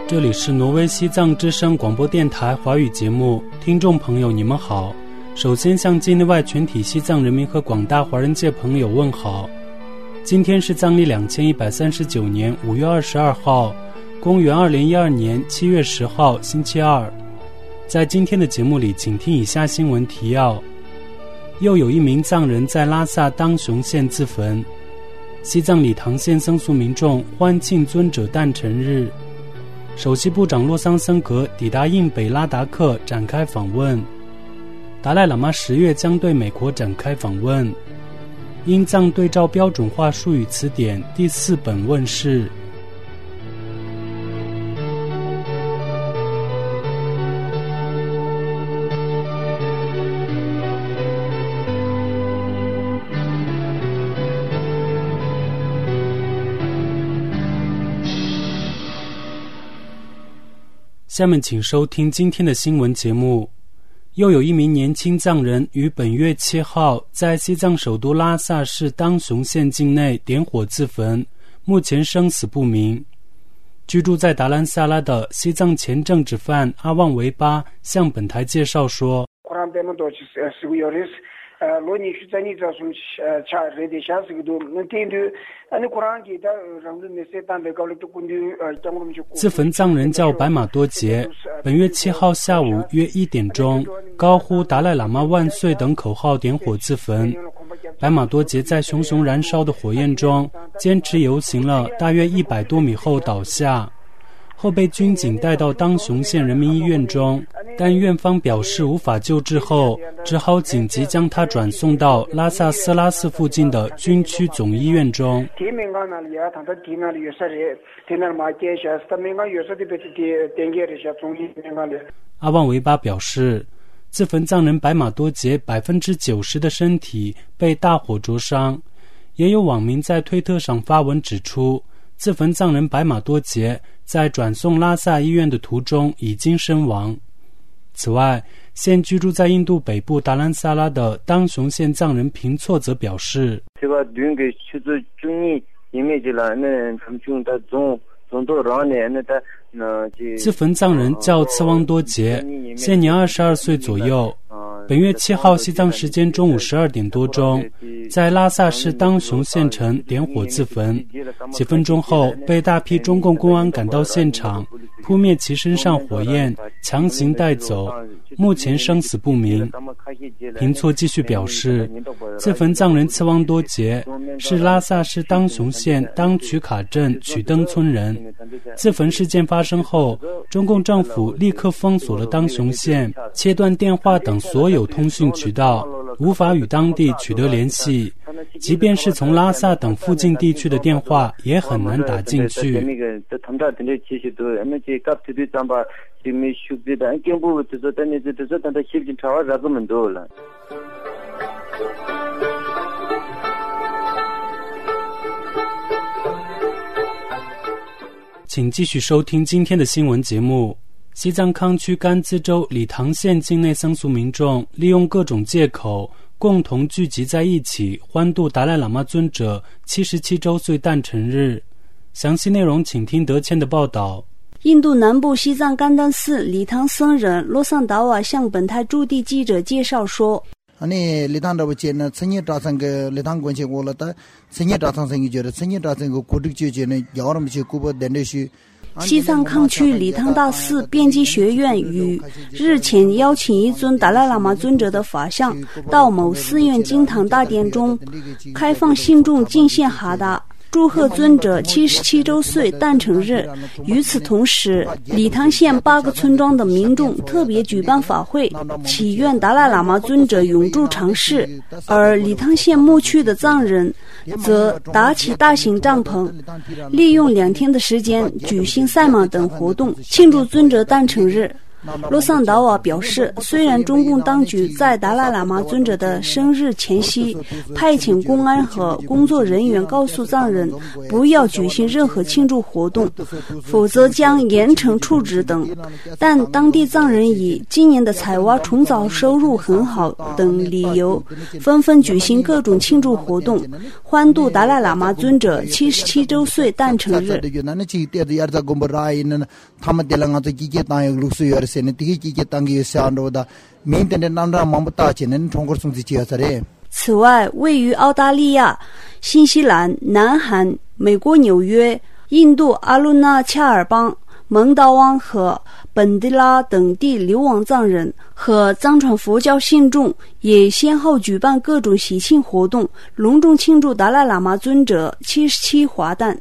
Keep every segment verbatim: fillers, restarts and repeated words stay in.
这里是挪威西藏之声广播电台华语节目，听众朋友你们好。首先向境内外全体西藏人民和广大华人界朋友问好。今天是藏历两千一百三十九年五月二十二号，公元二零一二年七月十号，星期二。在今天的节目里，请听以下新闻提要：又有一名藏人在拉萨当雄县自焚。西藏理塘县僧俗民众欢庆尊者诞辰日。首席部长洛桑森格抵达印北拉达克展开访问。达赖喇嘛十月将对美国展开访问。英藏对照标准化术语词典第四本问世。下面请收听今天的新闻节目。又有一名年轻藏人于本月七号在西藏首都拉萨市当雄县境内点火自焚，目前生死不明。居住在达兰萨拉的西藏前政治犯阿旺维巴向本台介绍说，自焚藏人叫白马多杰，本月七号下午约一点钟，高呼达赖喇嘛万岁等口号点火自焚。白马多杰在熊熊燃烧的火焰中坚持游行了大约一百多米后倒下，后被军警带到当雄县人民医院中，但院方表示无法救治后，只好紧急将他转送到拉萨斯拉寺附近的军区总医院中。阿旺维巴表示，自焚藏人白马多杰百分之九十的身体被大火灼伤。也有网民在推特上发文指出，自焚藏人白马多杰在转送拉萨医院的途中已经身亡。此外，现居住在印度北部达兰萨拉的当雄县藏人平措则表示，自焚藏人叫次旺多杰，现年二十二岁左右。本月七号西藏时间中午十二点多钟，在拉萨市当雄县城点火自焚，几分钟后被大批中共公安赶到现场，扑灭其身上火焰，强行带走，目前生死不明。平措继续表示，自焚藏人次旺多杰是拉萨市当雄县当曲卡镇曲登村人。自焚事件发生后，中共政府立刻封锁了当雄县，切断电话等所有通讯渠道，无法与当地取得联系，即便是从拉萨等附近地区的电话也很难打进去。请继续收听今天的新闻节目。西藏康区甘孜州理塘县境内僧俗民众利用各种借口共同聚集在一起，欢度达赖喇嘛尊者七十七周岁诞辰日。详细内容请听德谦的报道。 印度南部西藏甘丹寺理塘僧人洛桑达瓦向本台驻地记者介绍说， 아니 리탄다고 제는 천년 자산 그 리탄 권체 올랐다 천년 자산 생기 저래 천년 자산 그 고득제제는 여름치 구버 내내시 西藏康区理塘大寺编辑学院于日前邀请一尊达赖喇嘛尊者的法像到某寺院经堂大殿中开放信众进献哈达，祝贺尊者七十七周岁诞辰日。与此同时，理塘县八个村庄的民众特别举办法会，祈愿达赖喇嘛尊者永驻长世，而理塘县牧区的藏人则搭起大型帐篷，利用两天的时间举行赛马等活动，庆祝尊者诞辰日。 洛桑达瓦表示，虽然中共当局在达赖喇嘛尊者的生日前夕派遣公安和工作人员告诉藏人不要举行任何庆祝活动，否则将严惩处置等，但当地藏人以今年的采挖虫藻收入很好等理由，纷纷举行各种庆祝活动，欢度达赖喇嘛尊者七十七周岁诞辰日。此外，位于澳大利亚、新西兰、南韩、美国纽约、印度阿鲁纳恰尔邦、蒙达湾和本地拉等地流亡藏人和藏传佛教信众也先后举办各种喜庆活动，隆重庆祝达赖喇嘛尊者七十七华诞。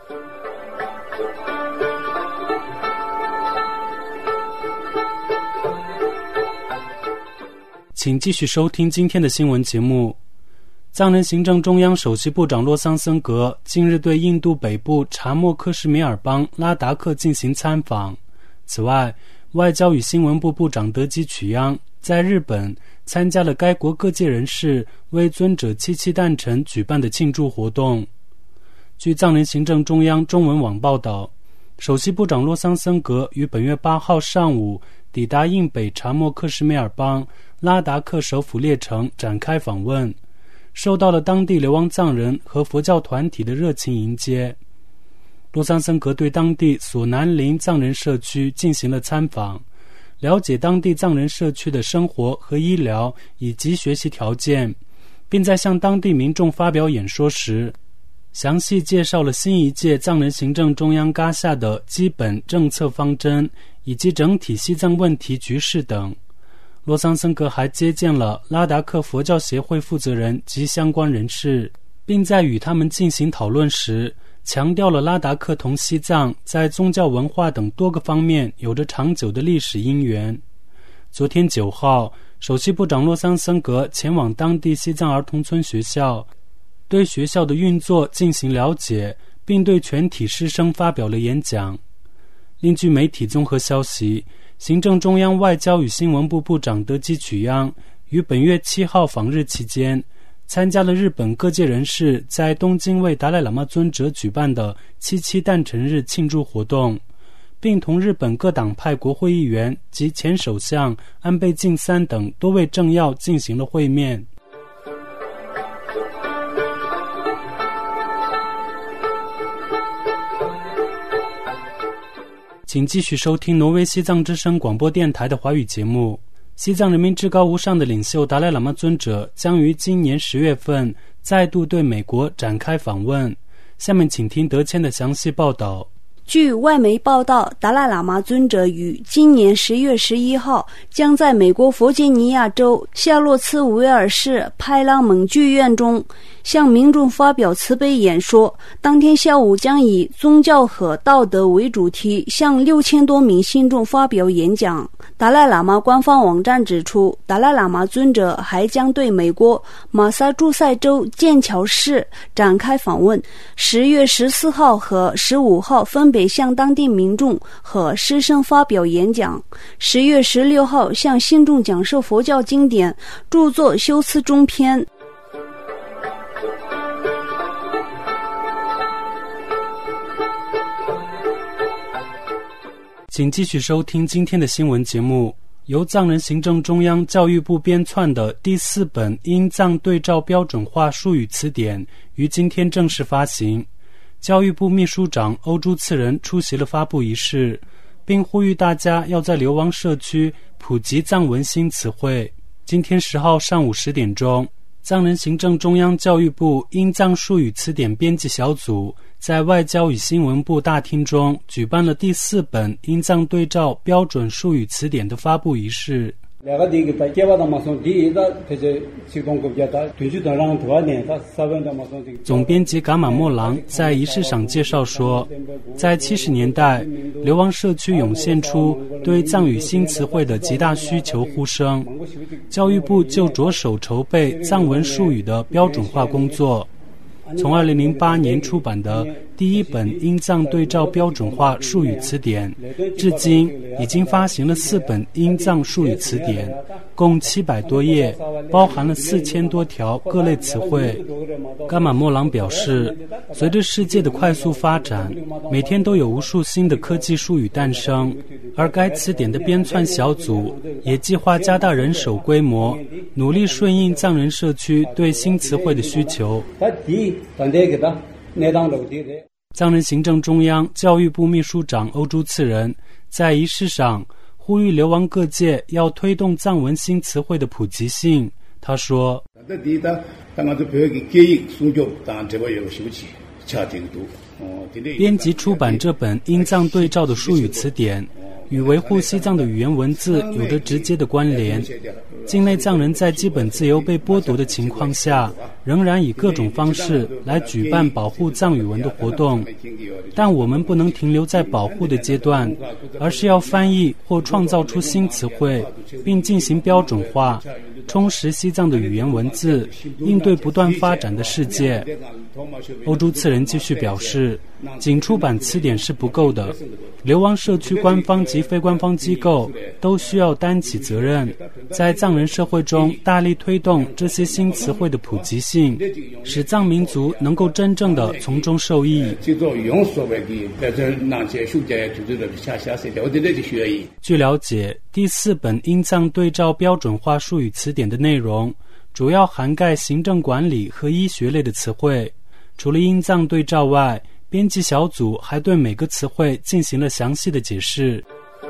请继续收听今天的新闻节目。藏人行政中央首席部长洛桑森格近日对印度北部查莫克什米尔邦拉达克进行参访。此外，外交与新闻部部长德基曲央在日本参加了该国各界人士为尊者七七诞辰举办的庆祝活动。据藏人行政中央中文网报道，首席部长洛桑森格于本月八号上午抵达印北查莫克什米尔邦拉达克首府列城展开访问，受到了当地流亡藏人和佛教团体的热情迎接。洛桑森格对当地索南林藏人社区进行了参访，了解当地藏人社区的生活和医疗以及学习条件，并在向当地民众发表演说时，详细介绍了新一届藏人行政中央嘎下的基本政策方针以及整体西藏问题局势等。洛桑森格还接见了拉达克佛教协会负责人及相关人士，并在与他们进行讨论时强调了拉达克同西藏在宗教文化等多个方面有着长久的历史因缘。昨天九号，首席部长洛桑森格前往当地西藏儿童村学校，对学校的运作进行了解，并对全体师生发表了演讲。另据媒体综合消息，行政中央外交与新闻部部长德基曲央于本月七号访日期间，参加了日本各界人士在东京为达赖喇嘛尊者举办的七七诞辰日庆祝活动，并同日本各党派国会议员及前首相安倍晋三等多位政要进行了会面。请继续收听挪威西藏之声广播电台的华语节目。西藏人民至高无上的领袖达赖喇嘛尊者将于今年十月份再度对美国展开访问。下面请听德谦的详细报道。 据外媒报道，达赖喇嘛尊者于今年十月十一号将在美国弗吉尼亚州夏洛茨维尔市派拉蒙剧院中向民众发表慈悲演说。当天下午将以宗教和道德为主题，向六千多名信众发表演讲。达赖喇嘛官方网站指出，达赖喇嘛尊者还将对美国马萨诸塞州剑桥市展开访问，十月十四号和十五号分别向当地民众和师生发表演讲，十月十六号向信众讲授佛教经典，著作修辞中篇。 请继续收听今天的新闻节目。由藏人行政中央教育部编纂的第四本英藏对照标准化术语词典于今天正式发行。教育部秘书长欧珠次仁出席了发布仪式，并呼吁大家要在流亡社区普及藏文新词汇。今天十号上午十点钟，藏人行政中央教育部英藏术语词典编辑小组在外交与新闻部大厅中举办了第四本英藏对照标准术语词典的发布仪式。总编辑噶玛莫郎在仪式上介绍说，在七十年代，流亡社区涌现出对藏语新词汇的极大需求呼声，教育部就着手筹备藏文术语的标准化工作。从二零零八年出版的第一本英藏对照标准化术语词典，至今已经发行了四本英藏术语词典，共七百多页，包含了四千多条各类词汇。伽马莫朗表示，随着世界的快速发展，每天都有无数新的科技术语诞生，而该词典的编纂小组也计划加大人手规模，努力顺应藏人社区对新词汇的需求。藏人行政中央教育部秘书长欧珠次仁在仪式上呼吁流亡各界要推动藏文新词汇的普及性。他说，编辑出版这本英藏对照的术语词典与维护西藏的语言文字有着直接的关联。境内藏人在基本自由被剥夺的情况下，仍然以各种方式来举办保护藏语文的活动，但我们不能停留在保护的阶段，而是要翻译或创造出新词汇，并进行标准化，充实西藏的语言文字，应对不断发展的世界。欧珠次仁继续表示，仅出版词典是不够的，流亡社区官方及非官方机构都需要担起责任，在藏人社会中大力推动这些新词汇的普及性，使藏民族能够真正的从中受益。据了解，第四本英藏对照标准化术语词典的内容主要涵盖行政管理和医学类的词汇。除了英藏对照外，编辑小组还对每个词汇进行了详细的解释。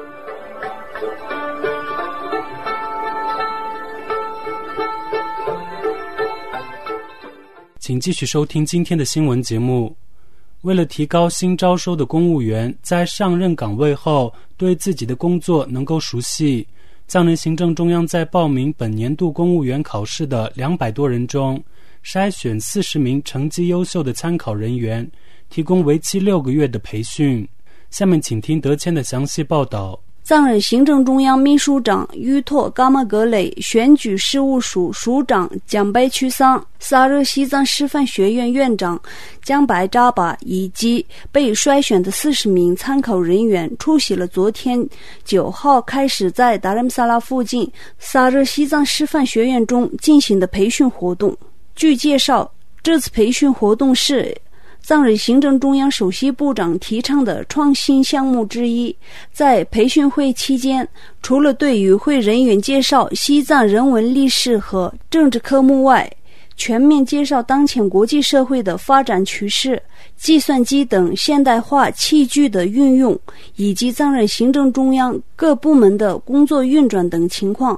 请继续收听今天的新闻节目。为了提高新招收的公务员在上任岗位后对自己的工作能够熟悉，藏人行政中央在报名本年度公务员考试的两百多人中，筛选四十名成绩优秀的参考人员，提供为期六个月的培训。下面请听德谦的详细报道。 藏人行政中央秘书长于托伽玛格雷选举事务署署长江白曲桑、萨热西藏师范学院院长江白扎巴以及被筛选的四十名参考人员出席了昨天九号开始在达兰萨拉附近萨热西藏师范学院中进行的培训活动。据介绍，这次培训活动是藏人行政中央首席部长提倡的创新项目之一。在培训会期间，除了对与会人员介绍西藏人文历史和政治科目外，全面介绍当前国际社会的发展趋势、计算机等现代化器具的运用，以及藏人行政中央各部门的工作运转等情况。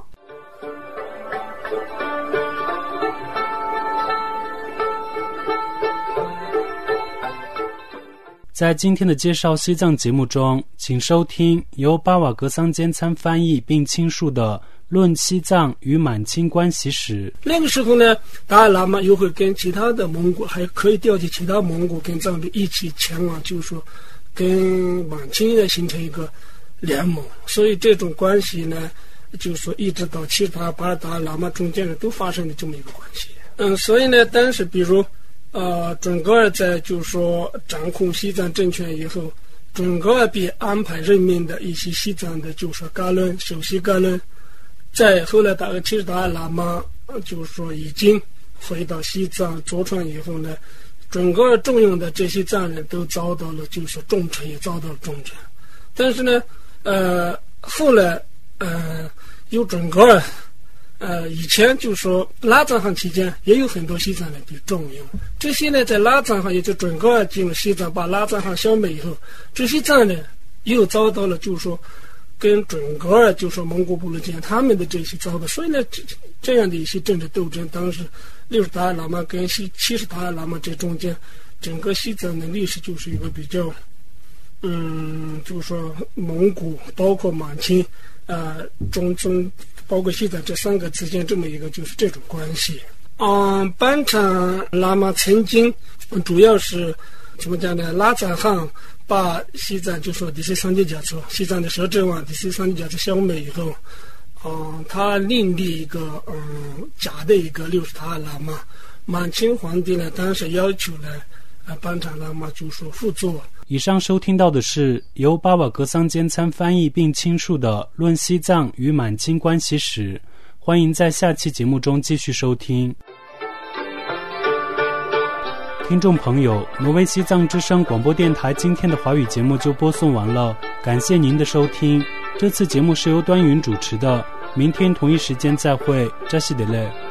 在今天的介绍西藏节目中，请收听由巴瓦格桑坚参翻译并倾述的《论西藏与满清关系史》。 那个时候呢，达赖喇嘛又会跟其他的蒙古，还可以调集其他蒙古跟藏族一起前往，就是说跟满清呢形成一个联盟。所以这种关系呢，就是说一直到其他巴尔达喇嘛中间呢都发生了这么一个关系。嗯，所以呢，但是比如呃，准噶尔在就是说掌控西藏政权以后，准噶尔被安排任命的一些西藏的就是说噶伦首席噶伦，在后来大概其实达赖喇嘛就是说已经回到西藏坐船以后呢，准噶尔重用的这些藏人都遭到了就是说重惩，也遭到了重惩。但是呢，呃，后来呃有准噶尔。呃，以前就是说拉藏汗期间也有很多西藏人被重用，这些呢在拉藏汗也就准噶尔进入西藏把拉藏汗消灭以后，这些藏人又遭到了就是说跟准噶尔就是说蒙古部落间他们的这些遭到，所以呢这这样的一些政治斗争，当时六十达赖喇嘛跟西七十达赖喇嘛这中间，整个西藏的历史就是一个比较嗯就是说蒙古包括满清呃中中包括西藏这三个之间这么一个就是这种关系。嗯，班禅喇嘛曾经主要是怎么讲呢？拉藏汗把西藏就说第十三级甲族，西藏的摄政王第十三级甲族消灭以后，嗯，他另立一个嗯假的一个六十达赖喇嘛。满清皇帝呢，当时要求呢， 呃班禅喇嘛就说辅佐。 以上收听到的是由巴瓦格桑坚参翻译并倾述的《论西藏与满清关系史》，欢迎在下期节目中继续收听。听众朋友，挪威西藏之声广播电台今天的华语节目就播送完了，感谢您的收听。这次节目是由端云主持的，明天同一时间再会，扎西德勒。